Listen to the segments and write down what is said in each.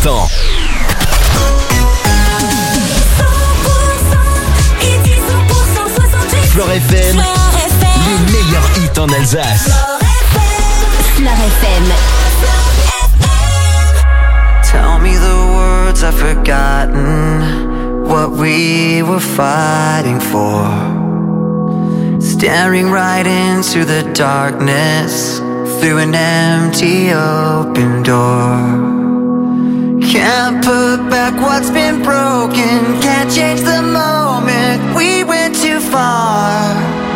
l'instant. Flore FM, les meilleurs hits en Alsace. Flore FM. Tell me the words I've forgotten, what we were fighting for. Staring right into the darkness, through an empty open door. Can't put back what's been broken, can't change the moment we went too far.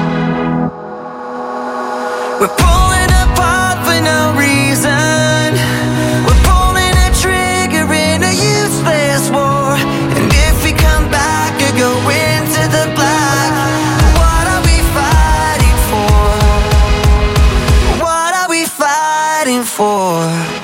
We're pulling apart for no reason, we're pulling a trigger in a useless war. And if we come back or go into the black, what are we fighting for? What are we fighting for?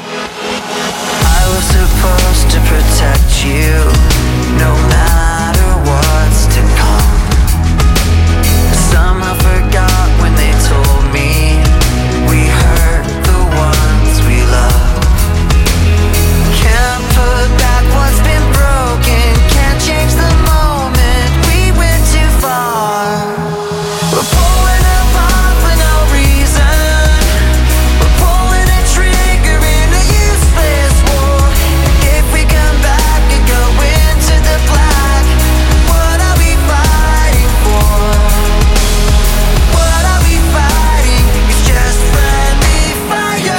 I was supposed to protect you, no matter what's to come. Somehow forgot when they told me we hurt the ones we love. Can't put back what's been broken, can't change the moment we went too far. We're pulling apart for no reason, we're pulling a trigger in a useless war. And if we come back and go into the black, what are we fighting for? What are we fighting? It's just friendly fire.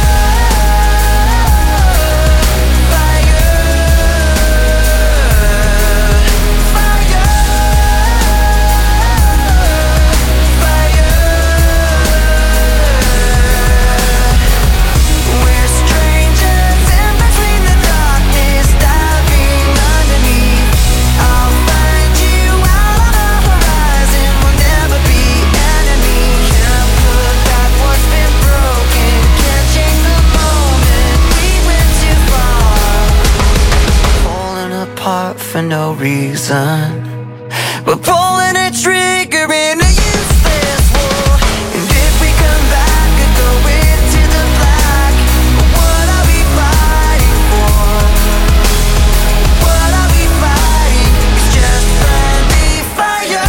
We're strangers in between the darkness, diving underneath. I'll find you out on the horizon, we'll never be enemies. Can't put back what's been broken, can't change the moment we went too far. Pulling apart for no reason, we're pulling a trigger in a useless war. And if we come back and go into the black, what are we fighting for? What are we fighting? It's just friendly fire.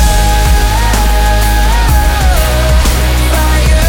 Fire.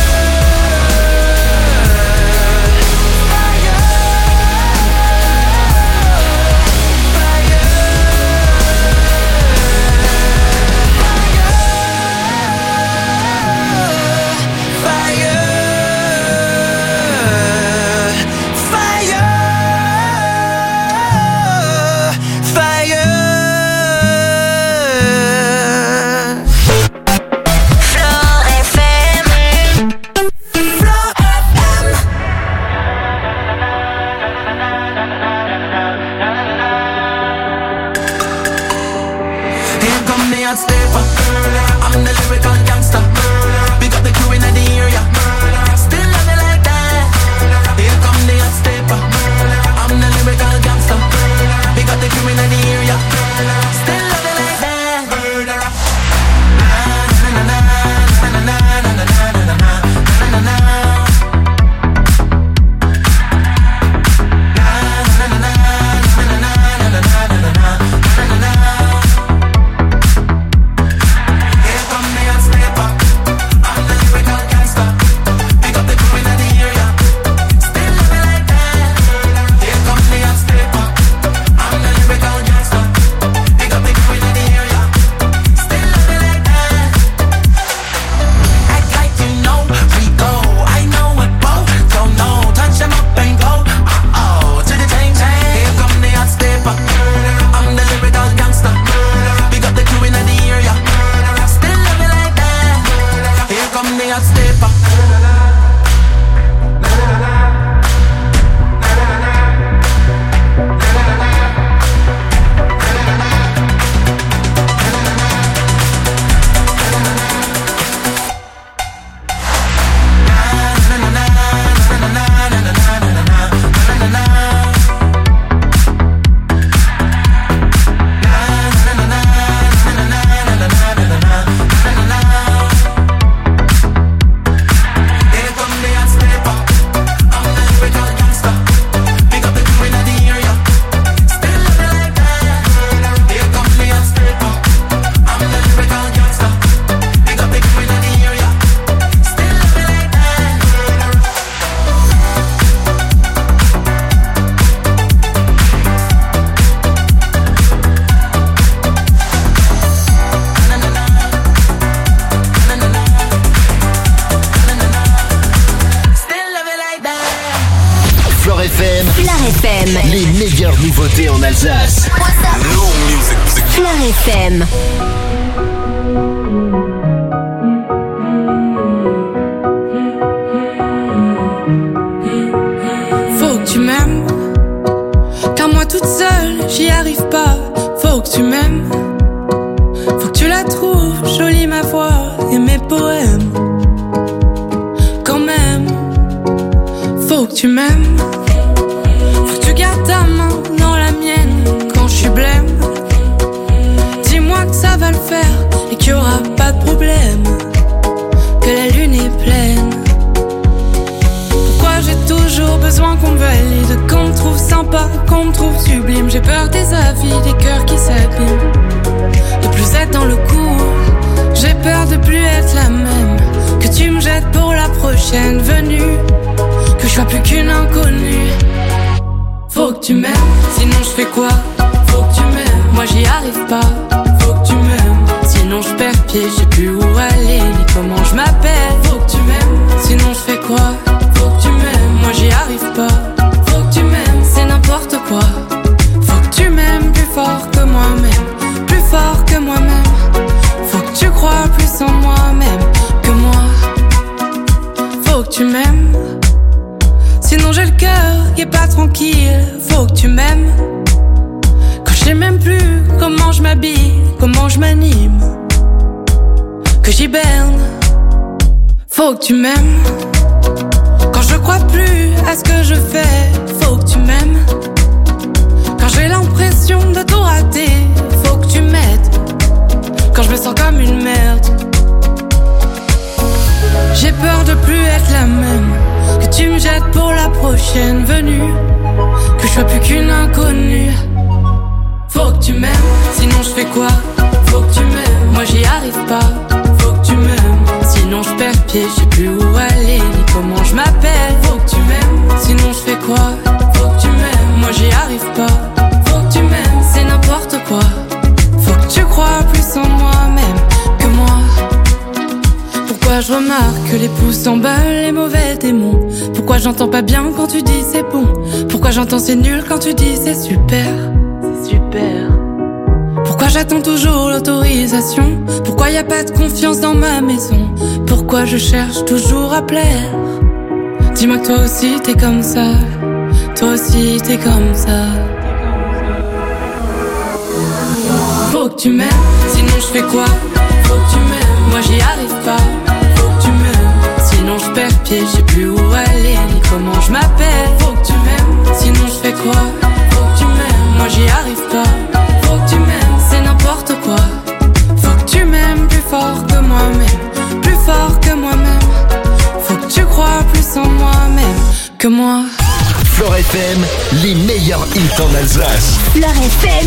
I'm the lyrical gangster. Big up the crew in the area. Still love me like that. Here come the hot stepper. I'm the lyrical gangster. Big up the crew in the area. Still love me like that. Murderer. Na na na na na na na na na na na na. Here come the hot stepper. I'm the lyrical Les meilleures nouveautés en Alsace. Flair FM. Faut que tu m'aimes, car moi toute seule j'y arrive pas. Faut que tu m'aimes, faut que tu la trouves jolie ma voix et mes poèmes. Quand même, faut que tu m'aimes, faut que tu gardes ta main dans la mienne quand je suis blême. Dis-moi que ça va le faire et qu'il y aura pas de problème, que la lune est pleine. Pourquoi j'ai toujours besoin qu'on me valide, qu'on me trouve sympa, qu'on me trouve sublime. J'ai peur des avis, des cœurs qui s'abîment, de plus être dans le coup. J'ai peur de plus être la même, que tu me jettes pour la prochaine venue, que je sois plus qu'une inconnue. Faut que tu m'aimes, sinon je fais quoi? Faut que tu m'aimes, moi j'y arrive pas. Faut que tu m'aimes, sinon je perds pied, je sais plus où aller ni comment je m'appelle. Faut que tu m'aimes, sinon je fais quoi? Faut que tu m'aimes, moi j'y arrive pas. Faut que tu m'aimes, c'est n'importe quoi. Faut que tu m'aimes plus fort que moi-même, plus fort que moi-même. Faut que tu crois plus en moi-même que moi. Faut que tu m'aimes, sinon j'ai le cœur qui est pas tranquille. Faut que tu m'aimes, quand je sais même plus comment je m'habille, comment je m'anime, que j'hiberne. Faut que tu m'aimes, quand je crois plus à ce que je fais. Faut que tu m'aimes, quand j'ai l'impression de tout rater. Faut que tu m'aides, quand je me sens comme une merde. J'ai peur de plus être la même, que tu me jettes pour la prochaine venue, que je sois plus qu'une inconnue. Faut que tu m'aimes, sinon je fais quoi? Faut que tu m'aimes, moi j'y arrive pas. Faut que tu m'aimes, sinon je perds pied, je sais plus où aller ni comment je m'appelle. Faut que tu m'aimes, sinon je fais quoi? Faut que tu m'aimes, moi j'y arrive pas. Faut que tu m'aimes, c'est n'importe quoi. Faut que tu crois plus en moi-même que moi. Pourquoi je remarque que les pouces s'emballent, les mauvais démons? Pourquoi j'entends pas bien quand tu dis c'est bon? Pourquoi j'entends c'est nul quand tu dis c'est super? C'est super. Pourquoi j'attends toujours l'autorisation? Pourquoi y a pas de confiance dans ma maison? Pourquoi je cherche toujours à plaire? Dis-moi que toi aussi t'es comme ça, toi aussi t'es comme ça. Faut que tu m'aimes, sinon je fais quoi? Faut que tu m'aimes, moi j'y arrive pas. Faut que tu m'aimes, sinon je perds pied, je sais plus où aller ni comment je m'appelle. Faut que tu m'aimes, sinon je fais quoi? Faut que tu m'aimes, moi j'y arrive pas. Faut que tu m'aimes, c'est n'importe quoi. Faut que tu m'aimes plus fort que moi-même, plus fort que moi-même. Faut que tu crois plus en moi-même que moi. Flair FM, les meilleurs hits en Alsace. Flair FM.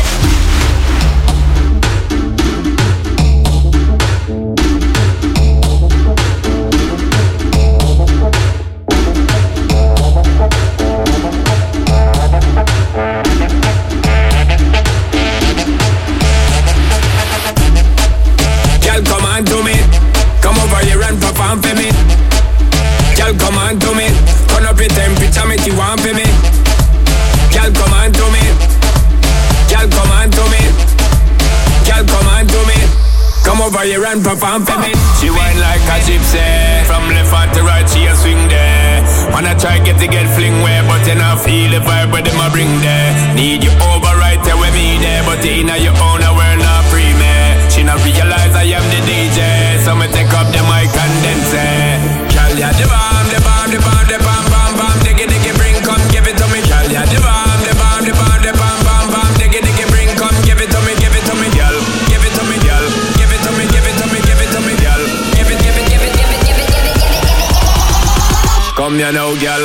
Girl, come on to me. Come over here and perform for me. Girl, come on to me. Turn up your temperature, make you want for me. Girl, come on to me. Girl, come on to me. Girl, come on to me. Come over here and perform for me. She whine like a gypsy. From left hand to right, she a swing there. Wanna try get fling way, but you not feel the vibe where them a bring there. Need you over right there with me there, but you inna your own world not free me. She not realize I am the DJ, so me take up the mic and then say, girl, ya the bomb, the bomb, the bomb, the bomb, bomb, bomb, diggy, diggy, bring, come give it to me. Girl, ya the bomb, the bomb, the bomb, the bomb, bomb, bomb, diggy, diggy, bring, come give it to me, girl, give it to me, girl, give it to me, give it to me, give it to me, girl, give it, give it, give it, give it, give it, give it, give it. Come here now, girl.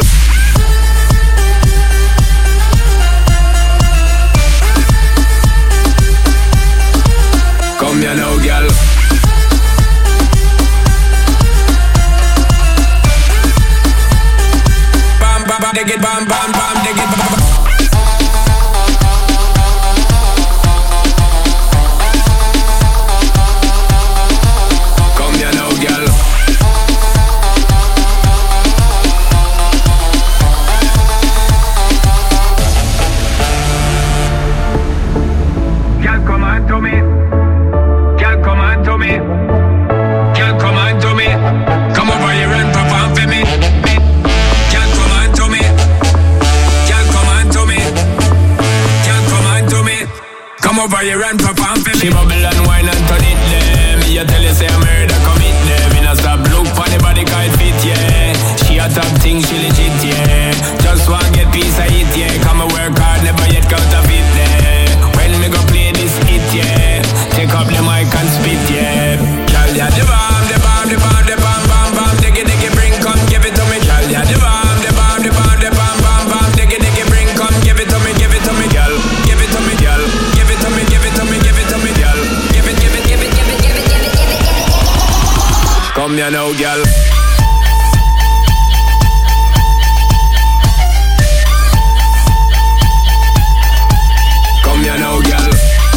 over here and perform for me. She bubble and wine and turn it there. Me a tell you say I murder commit there. Me not stop look for the body guide fit, yeah. She a top thing, she legit, yeah. Just want get piece of it, yeah. Come and work hard, never yet counterfeit there. When me go play this hit, yeah. Take up the mic and spit, yeah. Girl, yeah, the bomb, the bomb, the bomb, the bomb, bomb, bomb. Diggy, diggy, bring, come give it to me. Girl, yeah, the bomb, the bomb, the bomb, the bomb, bomb, bomb. Diggy, diggy, bring, come give it to me, girl. Give it to me, girl. Give it to me, give it to me, give it to me, girl. Give it, give it, give it, give it, give it, give it, give it, give it. Come here now, girl. Come here now, girl.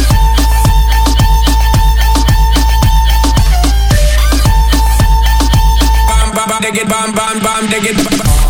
Bam, bam, bam, dig it, bam, bam, bam, dig it.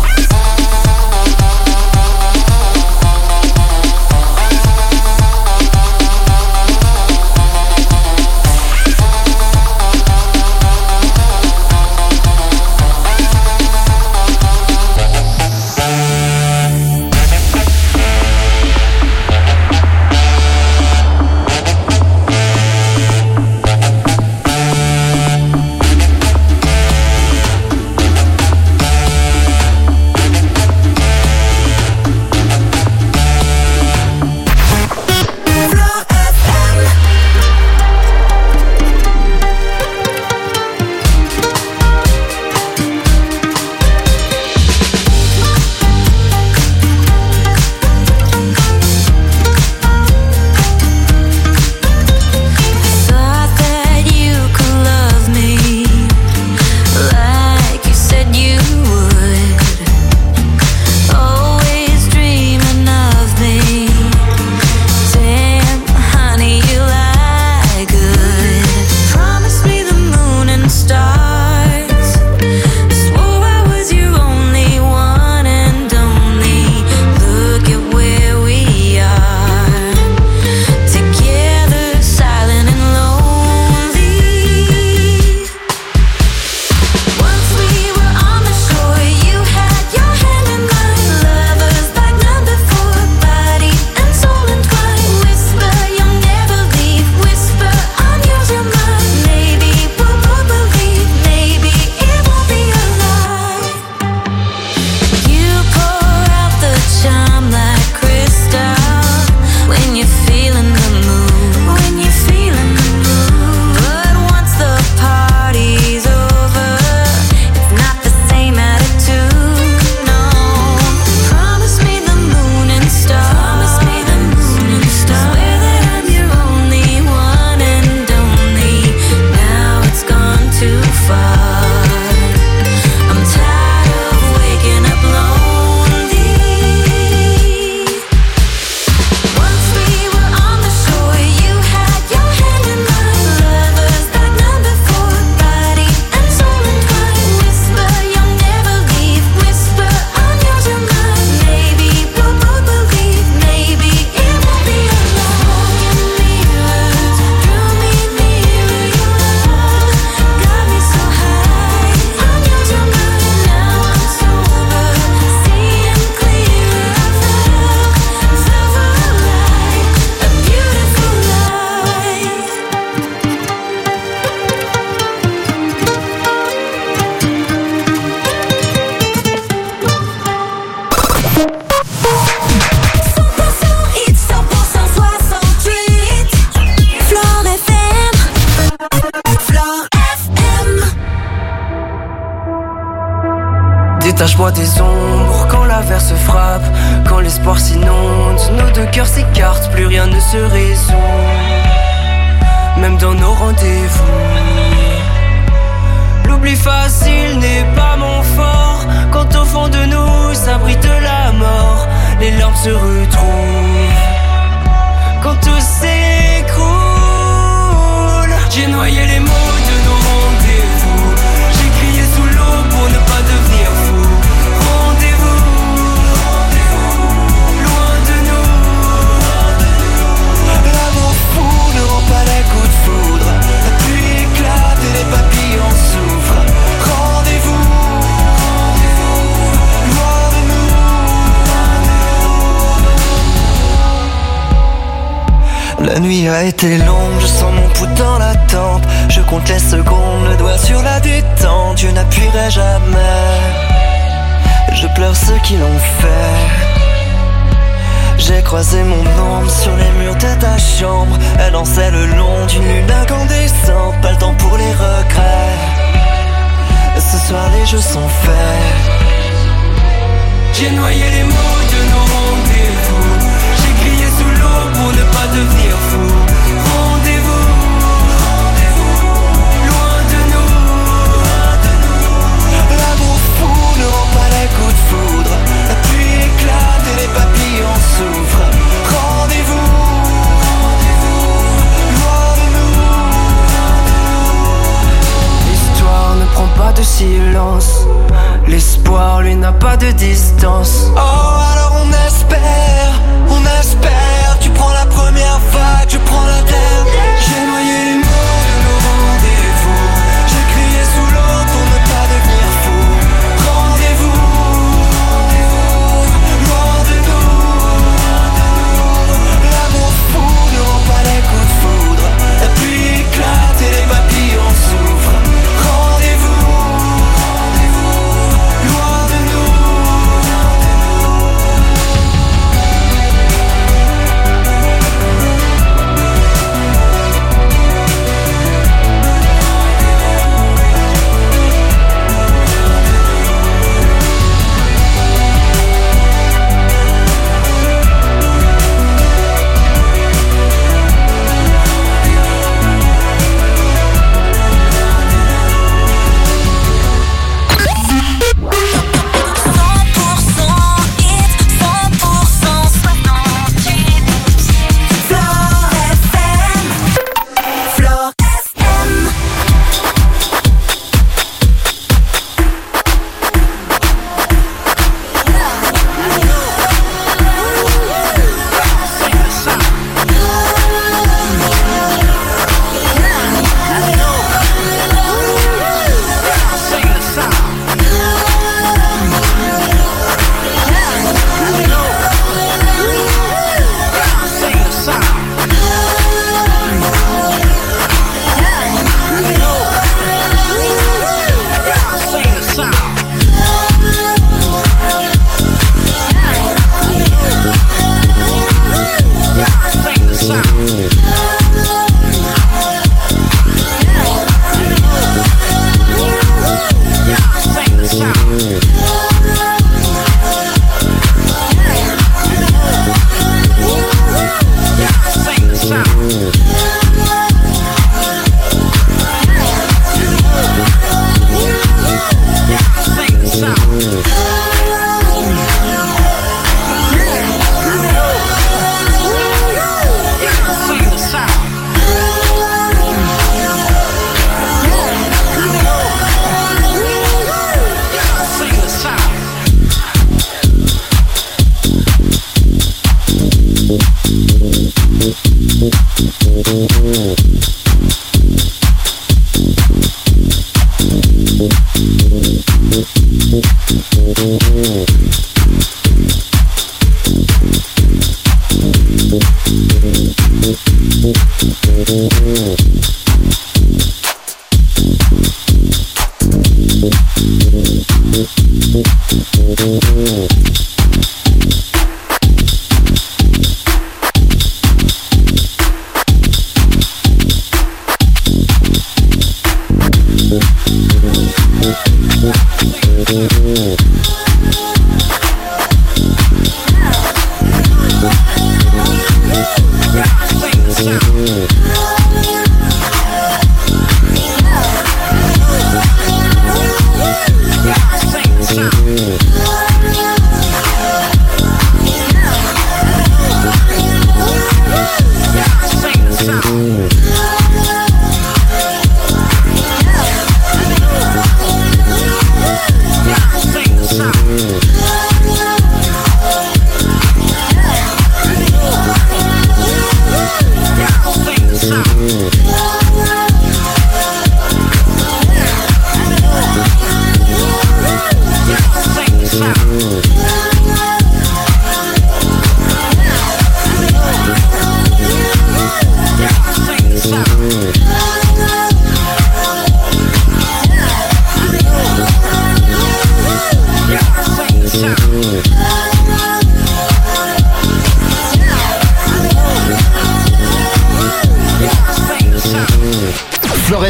Détache-moi des ombres quand l'averse frappe, quand l'espoir s'inonde, nos deux cœurs s'écartent, plus rien ne se résout, même dans nos rendez-vous. L'oubli facile n'est pas mon fort, quand au fond de nous s'abrite la mort, les larmes se retrouvent, quand tout s'écroule. J'ai noyé les mots de nos rendez-vous, j'ai crié sous l'eau pour ne pas devenir fou. Rendez-vous, loin de nous. L'amour fou ne rend pas les coups de foudre, la pluie éclate et les papillons souffrent. Rendez-vous, loin de nous. La nuit a été longue, je sens mon pouls dans la tempe. Je compte les secondes, le doigt sur la détente. Je n'appuierai jamais. Je pleure ceux qui l'ont fait. J'ai croisé mon ombre sur les murs de ta chambre. Elle dansait le long d'une lune incandescente. Pas le temps pour les regrets. Ce soir les jeux sont faits. J'ai noyé les mots de nos rendez-vous. J'ai crié sous l'eau pour ne pas devenir fou. Rendez-vous, loin de nous. L'amour fou ne rend pas les coups de foudre. La pluie éclate et les papillons souffrent. Rendez-vous, loin de nous. L'histoire ne prend pas de silence. L'espoir lui n'a pas de distance. Oh alors on espère. Tu prends la première vague, je prends la dernière. J'ai noyé les mots de nos rendez-vous. J'ai crié sous l'eau pour ne pas devenir fou. Rendez-vous, loin de nous. L'amour fou ne rend pas les coups de foudre. La pluie éclate et les papillons souffrent. Rendez-vous, loin de nous.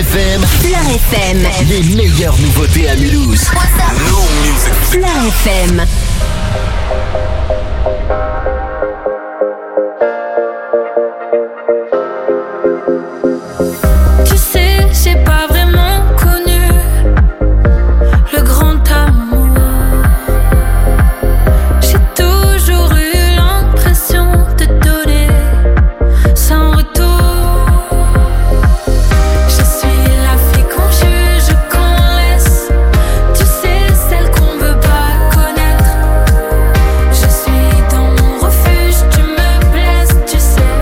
FM. Fleur FM. Les meilleures nouveautés à Mulhouse. Fleur FM. Tu sais, j'ai pas vraiment connu le grand amour. J'ai toujours eu l'impression de donner sans retour. Je suis la fille qu'on juge, qu'on laisse. Tu sais, celle qu'on veut pas connaître. Je suis dans mon refuge, tu me blesses, tu sais.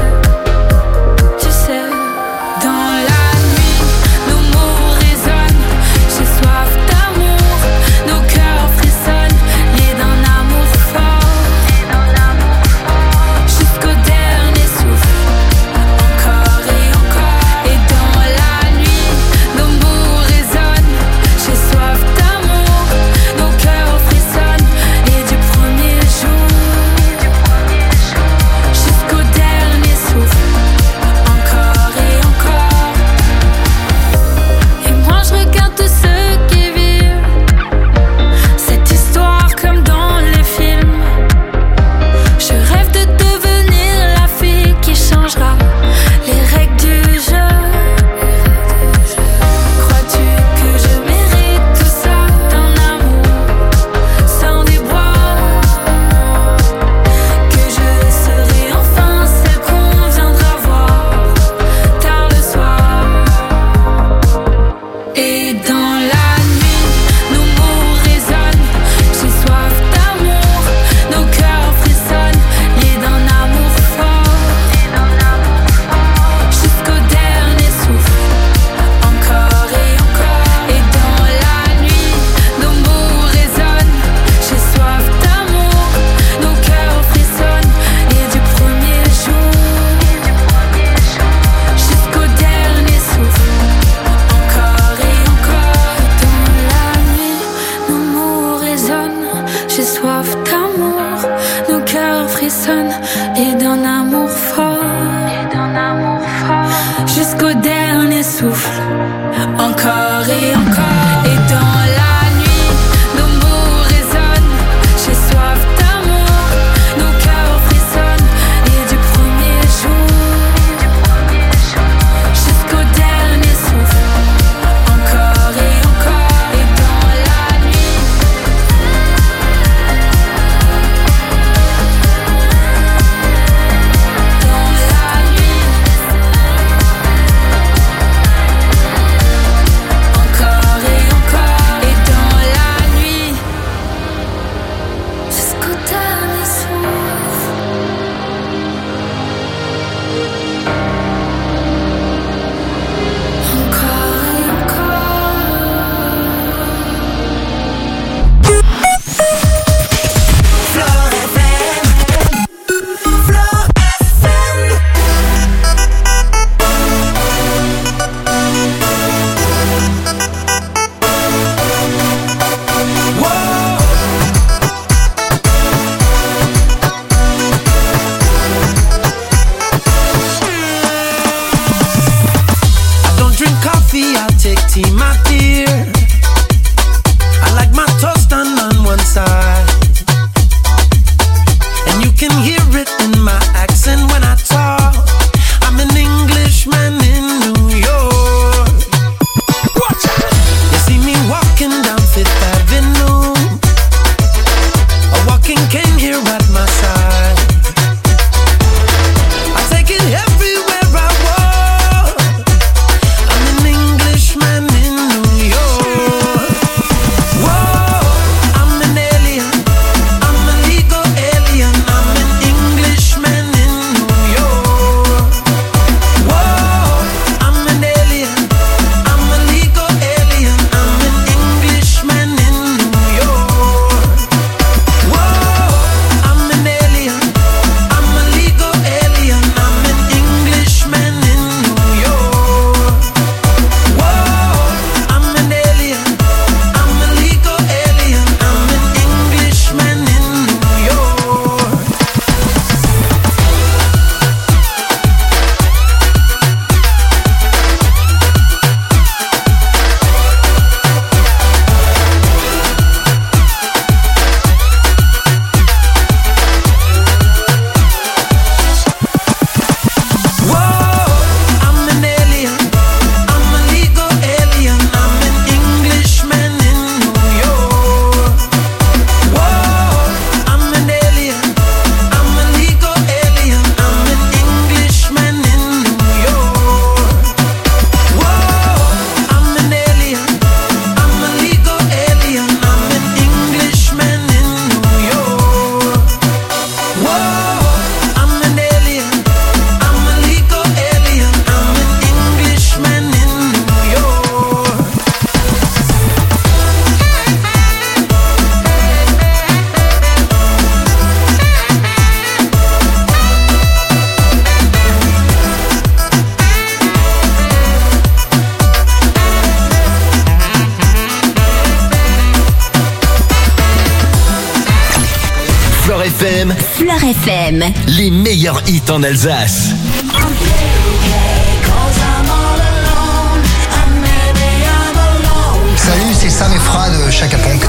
Dans la nuit, nos mots résonnent. J'ai soif d'amour, nos cœurs frissonnent, liés d'un amour fort. Jusqu'au dernier souffle, encore et encore. Et dans la nuit, nos mots résonnent. J'ai soif d'amour, nos cœurs frissonnent, et du premier jour jusqu'au dernier souffle, encore et encore. Et moi je regarde tous ceux qui vivent cette histoire comme dans les films. Je rêve de devenir la fille qui changera les règles du jeu. Crois-tu que je mérite tout ça, d'un amour sans déboire? Que je serai enfin celle qu'on viendra voir tard le soir. Et dans la nuit, nos mots résonnent. J'ai soif d'amour, nos cœurs frissonnent, liés d'un amour fort. Jusqu'au dernier souffle, encore et encore. Et dans la nuit, nos mots résonnent. J'ai soif d'amour, nos cœurs frissonnent, et du premier jour jusqu'au dernier souffle, encore et encore. Dans la nuit, nos mots résonnent. J'ai soif d'amour, nos cœurs frissonnent, et d'un amour fort. Jusqu'au dernier souffle, encore et encore. Et dans la nuit, nos mots résonnent. J'ai soif d'amour, nos cœurs frissonnent, et du premier jour jusqu'au dernier souffle, encore et encore. Et dans la nuit, dans la nuit. Fleur FM. Les meilleurs hits en Alsace. Salut, c'est Sam et Fra de Chaka Ponk.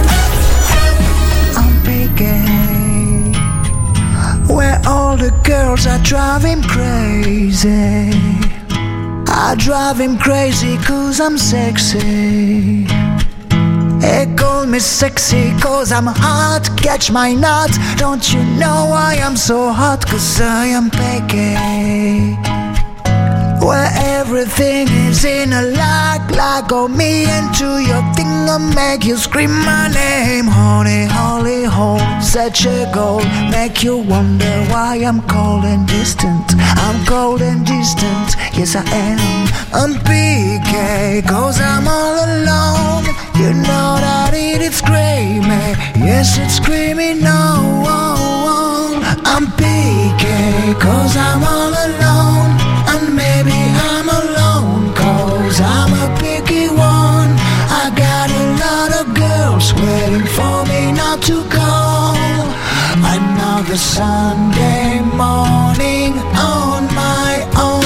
Where all the girls are driving crazy. I drive him crazy cause I'm sexy. They call me sexy cause I'm hot. Catch my nut. Don't you know I am so hot cause I am picky. Where everything is in a like on me into your thing and make you scream my name. Honey, holy hole, such a goal. Make you wonder why I'm cold and distant. I'm cold and distant, yes I am. I'm PK, cause I'm all alone. You know that it's screaming, yes it's screaming no. I'm PK, cause I'm all alone. And maybe I'm alone, cause I'm a picky one. I got a lot of girls waiting for me not to go. Another Sunday morning on my own.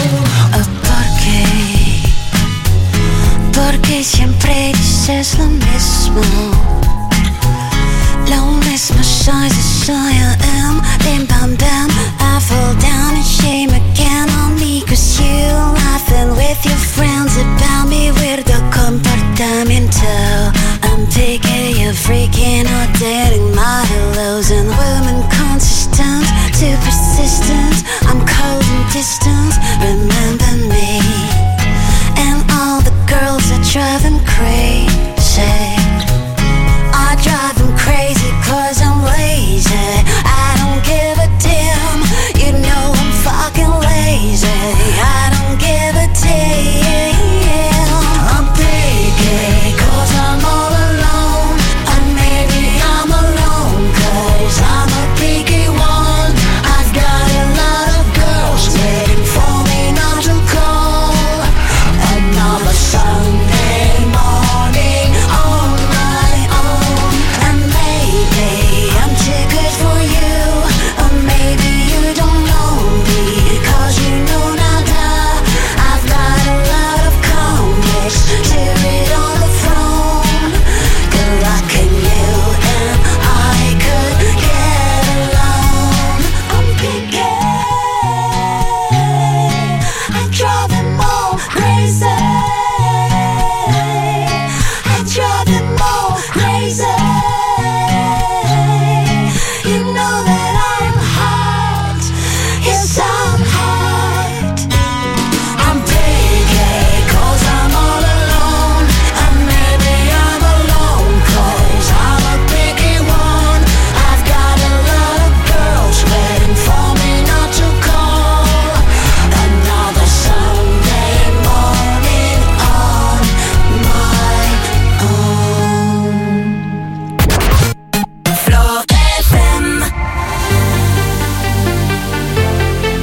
Porque siempre dices lo mismo. Loneliness, my size is I am. Bim bam bam, I fall down and shame again on me. Cause you laughing with your friends about me. Weirdo comportamiento. I'm taking you freaking out, dating my hellos. And women consistent, too persistent. I'm cold and distant, remember me. And all the girls are driving crazy. I drive them crazy cause I'm lazy. I don't give a damn. You know I'm fucking lazy. I don't give a damn. I'm picky cause I'm all alone. And maybe I'm alone cause I'm a picky one. I've got a lot of girls waiting for me not to call. Another Sunday morning on my own. And maybe I'm too good for you. Or maybe you don't know me cause you know nada. I've got a lot of complex to read on the phone. Good luck in you and I could get along. I'm picky. I drive them all crazy. I drive them all crazy. You know that I'm hot. Yes, I'm hot. I'm picky cause I'm all alone. And maybe I'm alone cause I'm a picky one. I've got a lot of girls waiting for me not to call. Another Sunday morning on my own. Fleur FM.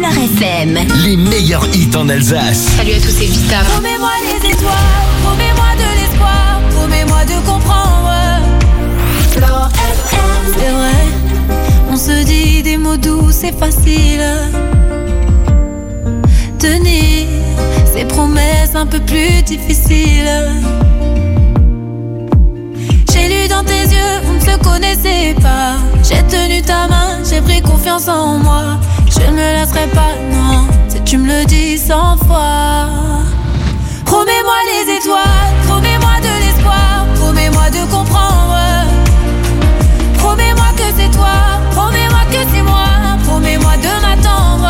Fleur FM. Les meilleurs hits en Alsace. Salut à tous, c'est Vita. Promets-moi les étoiles, promets-moi de l'espoir, promets-moi de comprendre. Fleur FM. C'est vrai, on se dit des mots doux, c'est facile. Tenir ces promesses un peu plus difficiles. J'ai lu dans tes yeux, on ne se connaissait pas. J'ai tenu ta main, j'ai pris confiance en moi. Je ne me lasserai pas, non, si tu me le dis 100 fois. Promets-moi les étoiles, promets-moi de l'espoir, promets-moi de comprendre. Promets-moi que c'est toi, promets-moi que c'est moi, promets-moi de m'attendre.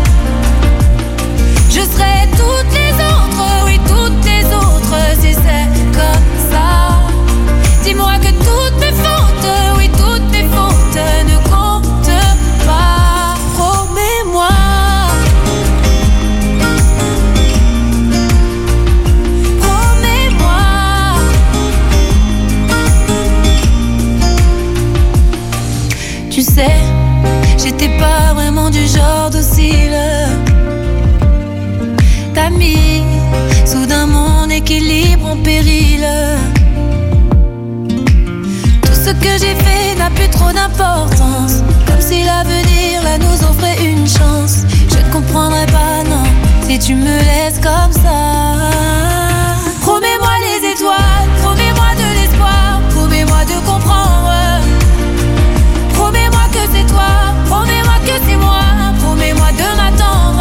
Je serai toutes les autres, oui toutes les autres, si c'est comme ça. Dis-moi que toutes mes fautes, oui toutes mes fautes ne comptent pas. Promets-moi. Promets-moi. Tu sais, j'étais pas vraiment du genre docile. T'as mis soudain mon équilibre en péril. Tout ce que j'ai fait n'a plus trop d'importance. Comme si l'avenir là nous offrait une chance. Je ne comprendrai pas, non, si tu me laisses comme ça. Promets-moi les étoiles, promets-moi de l'espoir, promets-moi de comprendre. Promets-moi que c'est toi, promets-moi que c'est moi, promets-moi de m'attendre.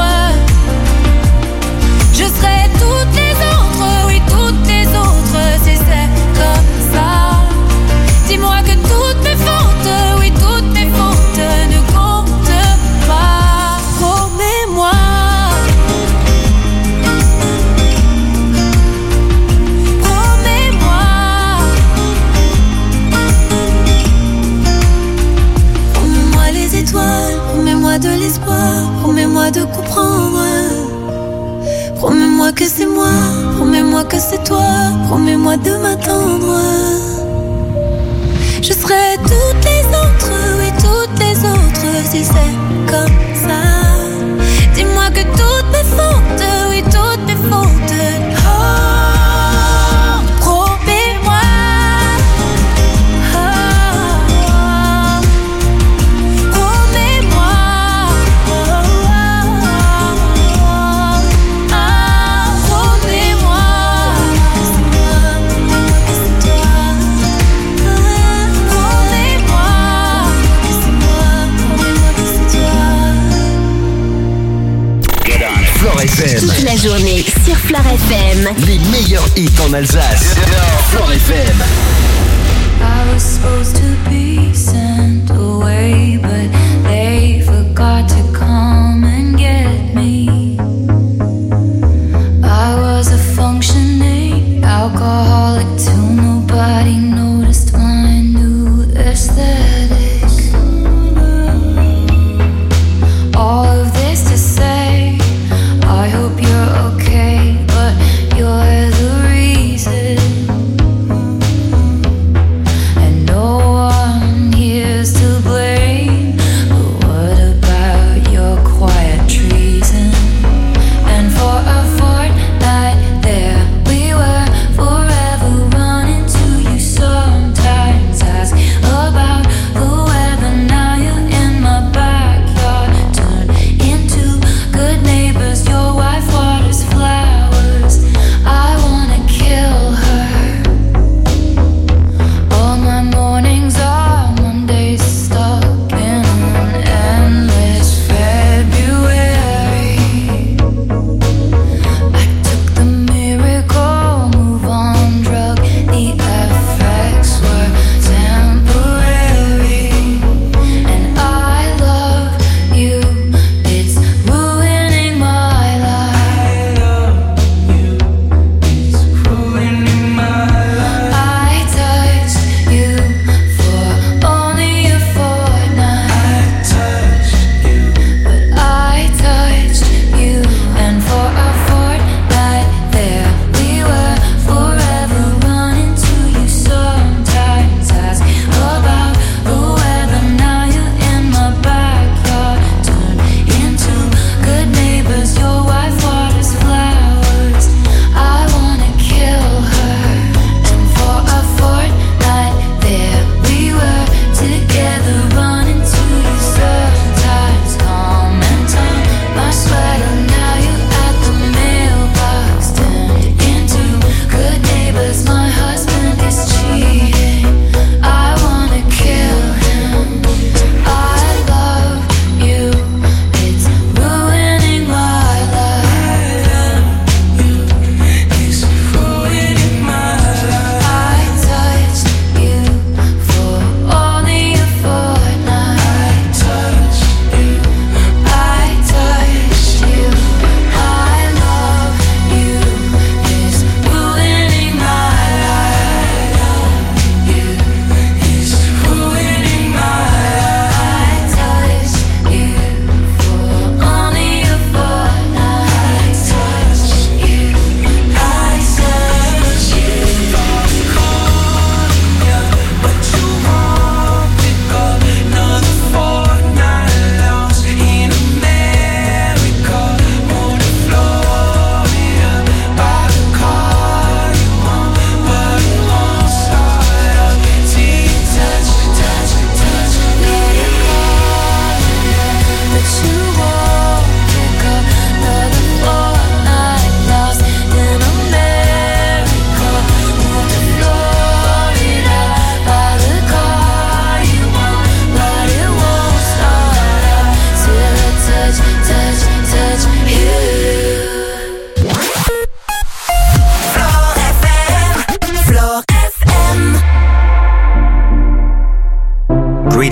Je serai toutes les autres, oui toutes les autres, si c'est comme ça. Dis-moi que toutes mes fautes, oui toutes mes fautes ne comptent pas. Promets-moi. Promets-moi. Promets-moi les étoiles, promets-moi de l'espoir, promets-moi de comprendre. Promets-moi que c'est moi, promets-moi que c'est toi, promets-moi de m'attendre. Je serai toutes les autres, oui toutes les autres, si c'est comme ça. Dis-moi que toutes mes fautes, oui toutes mes fautes. Oh, promets-moi. Oh, promets-moi. Fleur FM. Toute la journée sur Fleur FM. Les meilleurs hits en Alsace. Fleur FM. I was supposed to be sent away, but they forgot to come and get me. I was a functioning alcoholic till nobody noticed my new aesthetic. All of this to say, I hope you're okay, but you're the reason.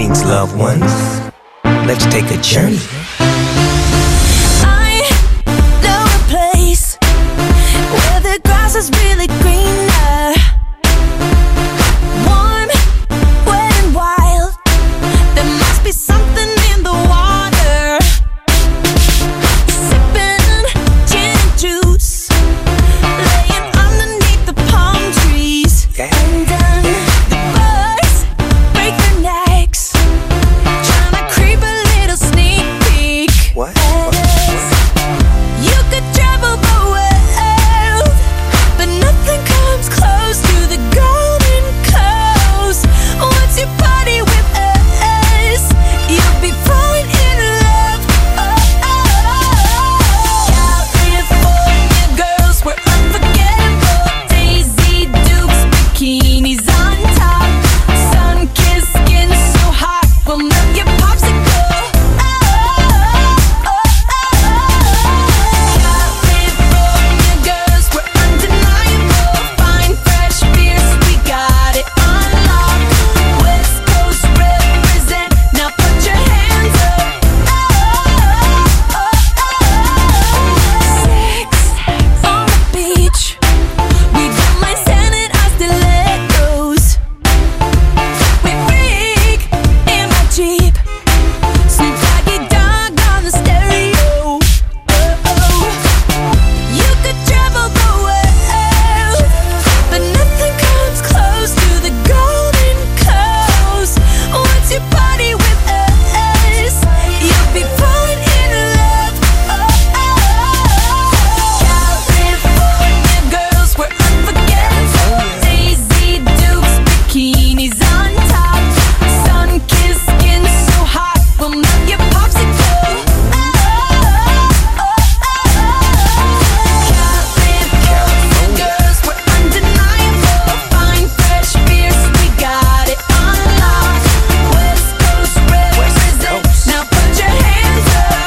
Greetings, loved ones. Let's take a journey. I know a place where the grass is really greener. Warm, wet and wild. There must be something in the water. Sipping gin and juice, laying underneath the palm trees. And then the birds break their necks, trying to creep a little sneak peek. What? You could travel the world, but nothing comes close to the Golden Coast. Once you party with us, you'll be falling in love. California girls were unforgettable. Daisy Dukes, bikinis on top, sun-kissed skin so hot, we'll melt your popsicle. California girls were undeniable. Fine, fresh beers, we got it on lock. West Coast represent, now put your hands up. Sex on the beach, we don't mind standing our stilettos. We freak in my Jeep, Snoop Doggy Dogg on the stereo. You could travel the world, but nothing comes close to the Golden Coast. Once you party with us, you'll be falling in love. California girls were unforgettable. Daisy Dukes, bikinis on top, sun-kissed skin so hot, we'll melt your popsicle. California girls were undeniable. Fine, fresh beers, we got it on lock. West Coast represent, now put your hands up.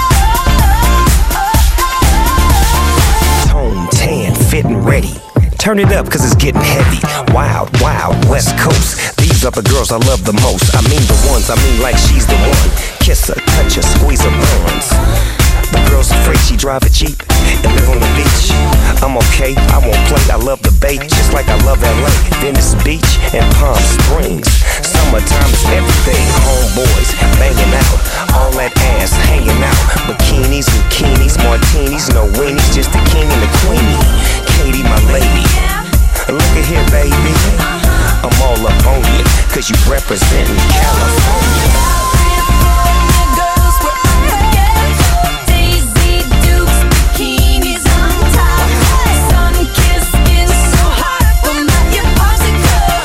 Tone, tan, fit and ready. Turn it up cause it's getting heavy. Wild, wild, West Coast. These are the girls I love the most. I mean the ones, I mean like she's the one. Kiss her, touch her, squeeze her buns. The girl's afraid she drive a Jeep and live on the beach. I'm okay, I won't play, I love the bay, just like I love LA, Venice Beach and Palm Springs. Summertime is everything, homeboys banging out, all that ass hanging out. Bikinis, bikinis, martinis, no weenies, just the king and the queenie. Katie, my lady, look at here, baby. I'm all up on you, cause you representing California. California girls were unforgettable. Daisy Dukes, bikinis on top, sun-kissed skin so hot, we'll melt your popsicle.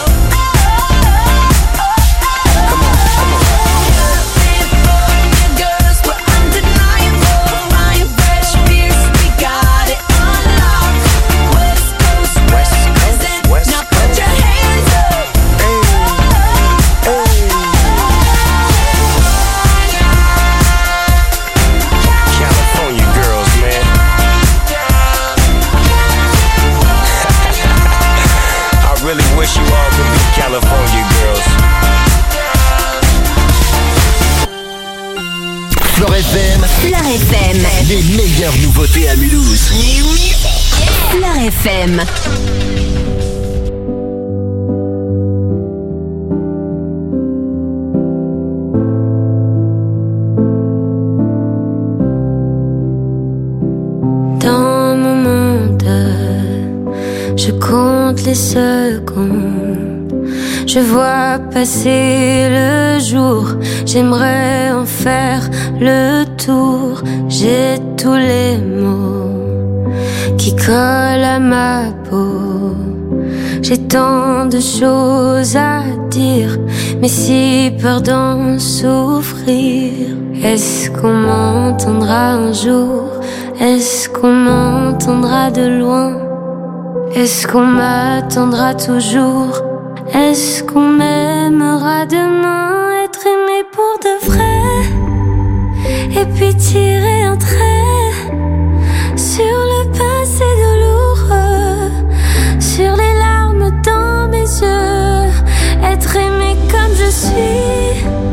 California girls were undeniable. Fine, fresh beers, we got it on lock. West Coast represent, now put your hands up. California girls, man. I really wish you all could be California girls. Flore FM, Fleur FM. les meilleures nouveautés à Mulhouse. Fleur FM. Dans mon monde, je compte les secondes. Je vois passer le jour, j'aimerais en faire le tour. J'ai tous les mots qui collent à ma peau. J'ai tant de choses à dire, mais si peur d'en souffrir. Est-ce qu'on m'entendra un jour? Est-ce qu'on m'entendra de loin? Est-ce qu'on m'attendra toujours? Est-ce qu'on m'aimera demain? Être aimé pour de vrai, et puis tirer un trait sur le passé douloureux, sur les larmes dans mes yeux. Être aimé comme je suis,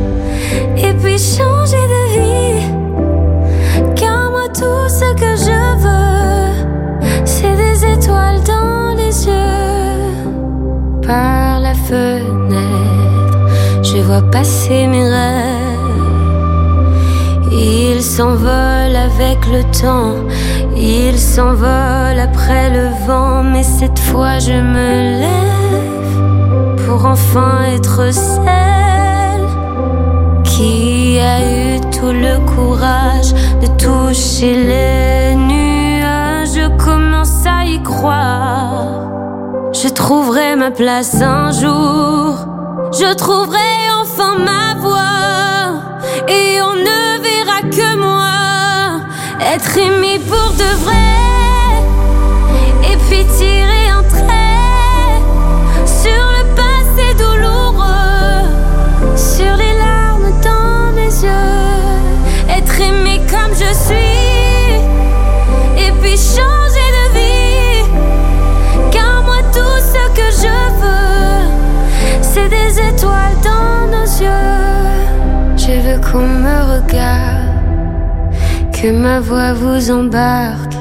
puis changer de vie. Car moi tout ce que je veux, c'est des étoiles dans les yeux. Par la fenêtre, je vois passer mes rêves. Ils s'envolent avec le temps, ils s'envolent après le vent. Mais cette fois je me lève pour enfin être celle qui a eu tout le courage de toucher les nuages. Je commence à y croire. Je trouverai ma place un jour. Je trouverai enfin ma voie. Et on ne verra que moi être aimé pour de vrai. Et puis tirer un trait sur le passé douloureux, sur les larmes dans les yeux. Être aimé comme je suis, et puis changer de vie. Car moi tout ce que je veux, c'est des étoiles dans nos yeux. Je veux qu'on me regarde, que ma voix vous embarque.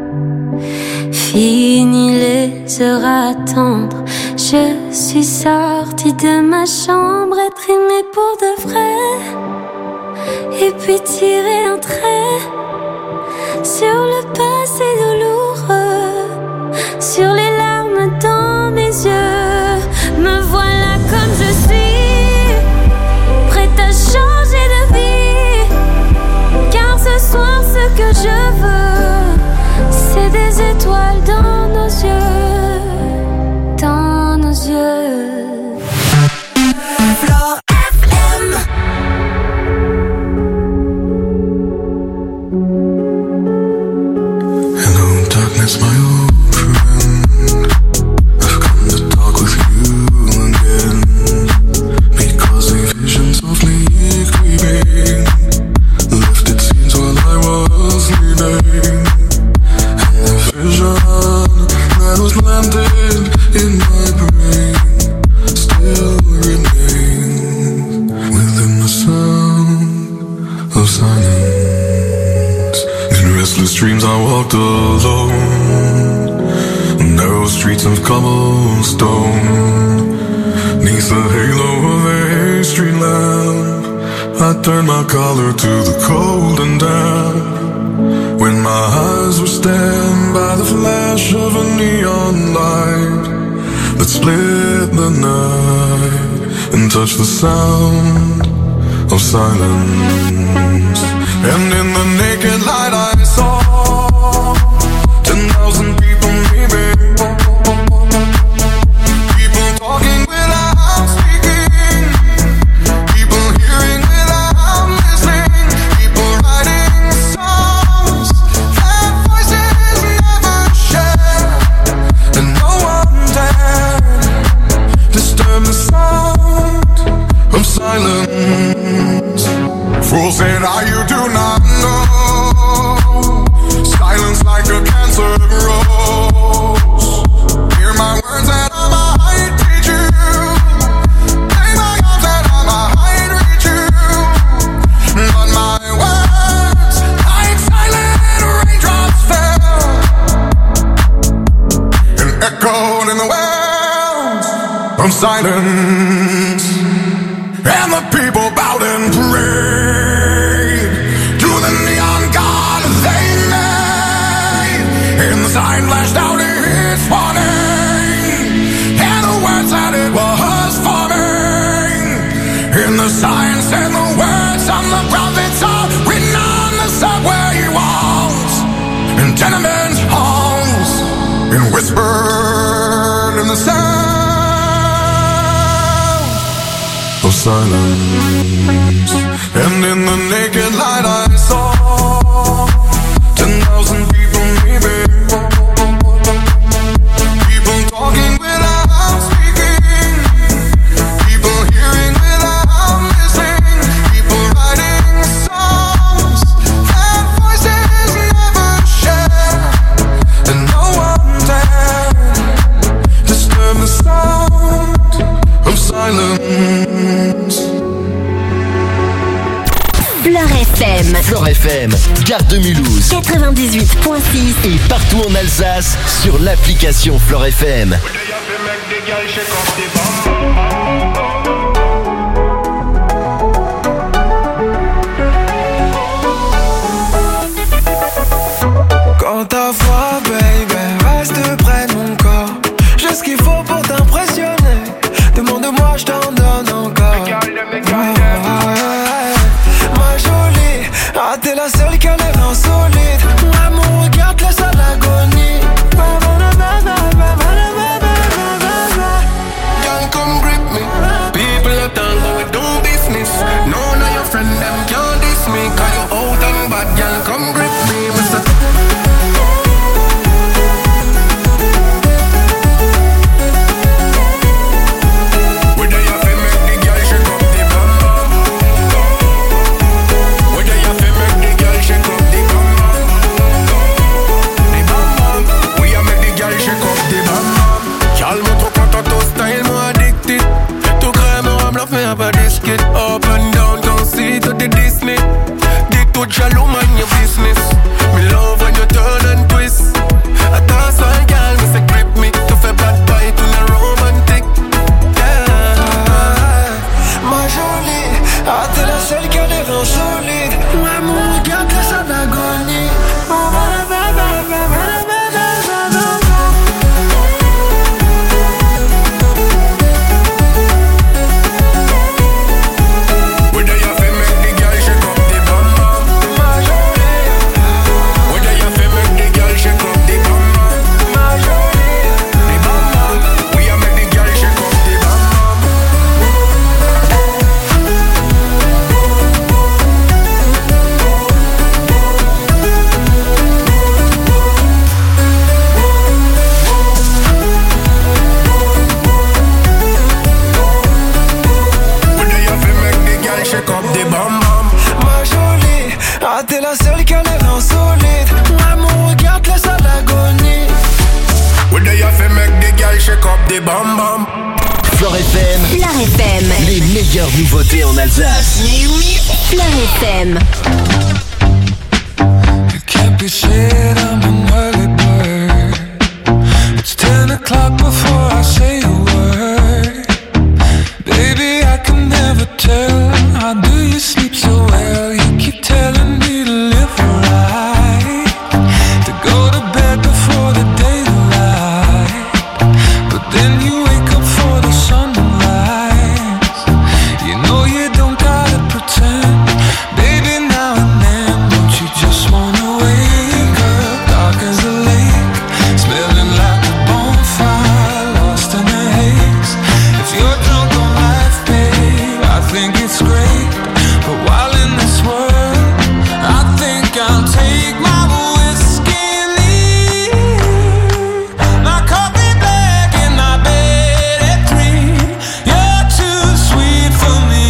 Fini les heures à attendre, je suis sortie de ma chambre. Être aimée pour de vrai, et puis tirer un trait sur le passé douloureux, sur les larmes dans mes yeux. Me voilà comme je suis, prête à changer de vie. Car ce soir ce que je veux, c'est des étoiles dans nos yeux, dans nos yeux. Floor FM. Hello, darkness, my old friend. I've come to talk with you again, because a vision softly creeping left its scenes while I was sleeping. And the vision that was landed in my brain still remains within the sound of silence. In restless dreams I walked alone, narrow streets of cobblestone. Neath the halo of a street lamp, I turned my collar to the cold and damp. When my eyes were stabbed by the flash of a neon light that split the night and touched the sound of silence. And in the naked light I saw 10,000 people maybe, people talking without speaking, people hearing without listening, people writing songs that voices never share, and no one dared disturb the sound of silence. Fools say that you do not know, silence like a cancer grows. Hear my words and I might teach you, play my arms and I might reach you, but my words like silent raindrops fell and echoed in the wells of silence. And the people bowed and prayed to the neon god they made. And the sign flashed out its warning, and the words that it was forming. And the sign said the words on the prophets are written on the subway walls and tenement halls, and whispered in the sound of silence. And in the naked light I saw 10,000 people maybe, people talking without speaking, people hearing without listening, people writing songs that voices never share, and no one dared disturb the sound of silence. FM. Fleure FM, Gare de Mulhouse. 98.6. Et partout en Alsace sur l'application Fleure FM. Quand ta voix, baby, reste près de mon corps. J'ai ce qu'il faut pour t'impressionner. Demande-moi, je t'en donne encore. Ma jolie, ah t'es la seule qui a l'air insolite. Ouais, mon regard te laisse à l'agonie. Girl, come grip me. People are talking, we do business. None of your friends, them can't diss me. Cause you out and bad, girl, come grip me. Up and down, don't see to the Disney. Dis tout jaloux, mind your business. Me love when you turn and twist. I toss my girl, me say grip me. Tu fais bad boy, tu n'es romantique. Yeah. Ma jolie, ah t'es la seule qui a l'air insolite. Ouais, mon regard te laisse à l'agonie. T'es la seule qui a l'air insolite. Ouais, mon regard te laisse à l'agonie. What do you fait make the girl shake up the bam bam? Fleure FM. Fleure FM. Les meilleures nouveautés en Alsace. Fleure FM. It can't be said I'm an early bird. It's 10 o'clock before I say a word. Baby, I can never tell. How do you sleep so well? You keep telling me to live right, to go to bed before the daylight, but then you wake up for the sun to rise. You know you don't gotta pretend, baby, now and then. Don't you just wanna wake up dark as a lake, smelling like a bonfire, lost in a haze. If you're drunk on life, babe, I think it's great, but while in this world, I think I'll take my whiskey and leave. My coffee black and my bed at 3. You're too sweet for me.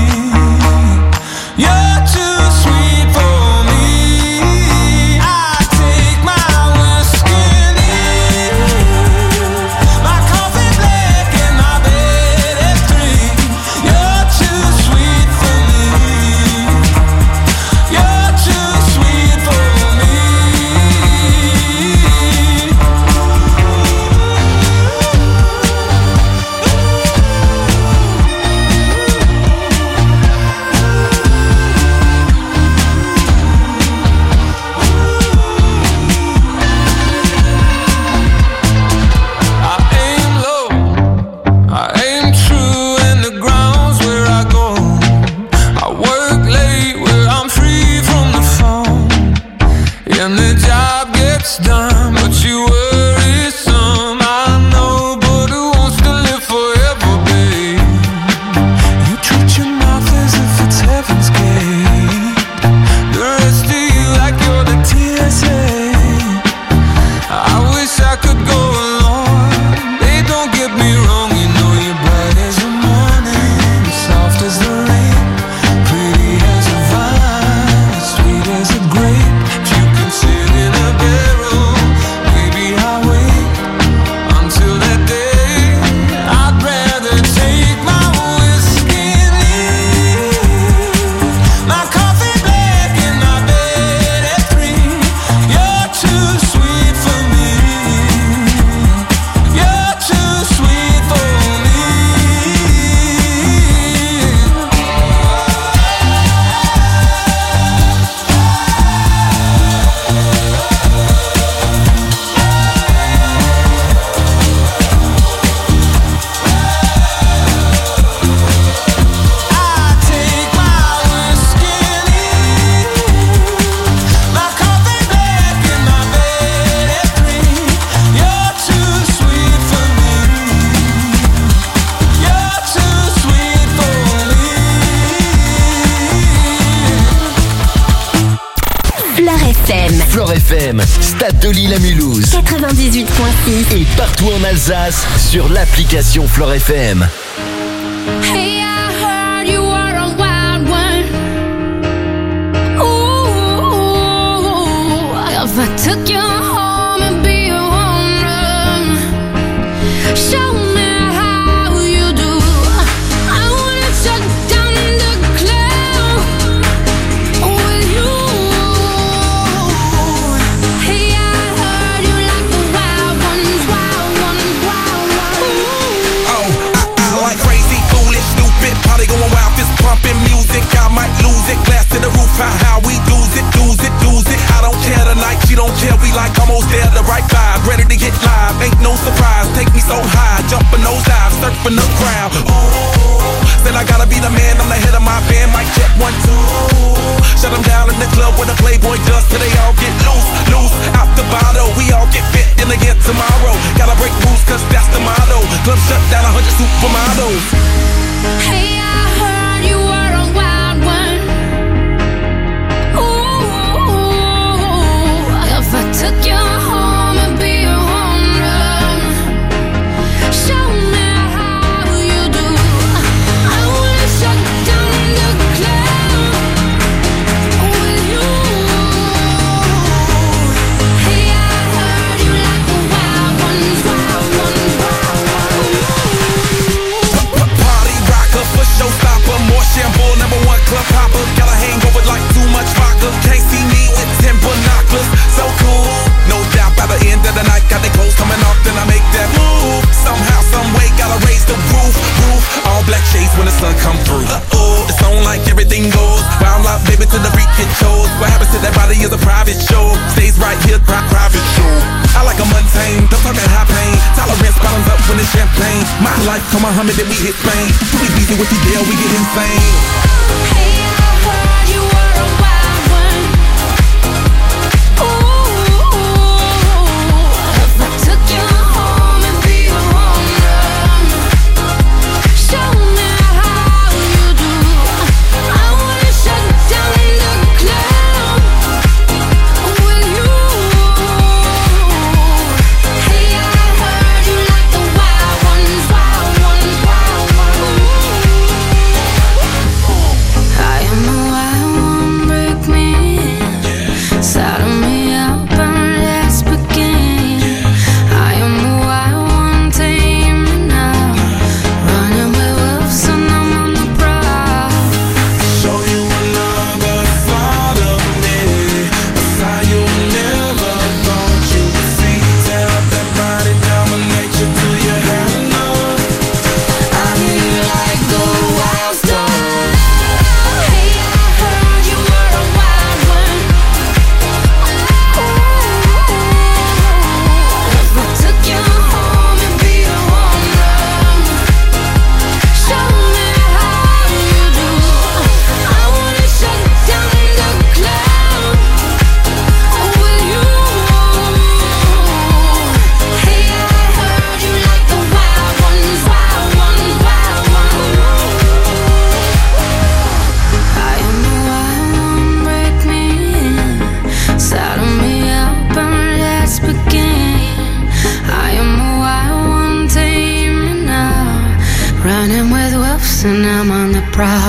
You're too sweet for me. I take my whiskey and leave. My coffee black and my bed at 3. You're too sweet Fleure FM, Stade de Lille à Mulhouse. 98.6 et partout en Alsace sur l'application Fleure FM. Hey, I heard you were a wild one. Ooh, if I took you home and be your home run, show me how you do. I wanna shut down the club with you. Hey, I heard you like the wild ones, wild ones, wild ones. Oh, I like crazy, foolish, stupid, probably going wild, fist pumping music. I might lose it, glass to the roof, how we lose it, lose it, lose it. I don't care tonight, she don't care, we like almost there, the right vibe, ready to get live, ain't no surprise, take me so high, jumping those dives, surfing the crowd. Ooh, said I gotta be the man, I'm the head of my band, mic check 1, 2. Shut them down in the club where the Playboy does, till they all get loose, loose, out the bottle, we all get fit in again tomorrow. Gotta break rules, cause that's the motto, club shut down 100 supermodels. Hey, I heard you were a wild one. Ooh, if I took you home and be your home run, show me how you do. I wanna shut down the club with you. Hey, I heard you like the wild ones, wild ones, wild ones. Party rocker, for showstopper, more shampoo, #1 club hopper. Got a hangover like too much vodka. Can't see me with 10 binoculars. So cool, no doubt by the end of the night, got the clothes coming off, then I make that move. Somehow, some way, gotta raise the roof. All black shades when the sun come through. It's on like everything goes. Wild out, baby, to the freak it shows. What happens to that body is a private show. Stays right here, private show. I like a mundane, don't talk that high pain. Tolerance bottoms up when it's champagne. My life, come on, Muhammad, then we hit Spain. We busy with the deal, we get insane. Hey, I heard you were a wild one. Ooh, if I took you home and be your home run, show me how you do. I wanna shut down the club with you. Hey, I heard you like the wild ones, wild ones, wild ones. I am the wild one, break me in, saddle me up and let's begin. I am the wild one, tame me now, running with wolves and I'm on the prowl. Show you another side of me, a side you never thought you would see. Tear up that body, dominate you till you had enough. I hear you like the wild star. Hey, I heard you were a wild one. Ooh, if I took you home and be your home run, show me how you do. I wanna shut down the club with you. Hey, I heard you like the wild ones, wild ones, wild ones. I am the wild one, break me in, saddle me up and let's begin. I am the wild one, tame me now, running with wolves and I'm on the prowl.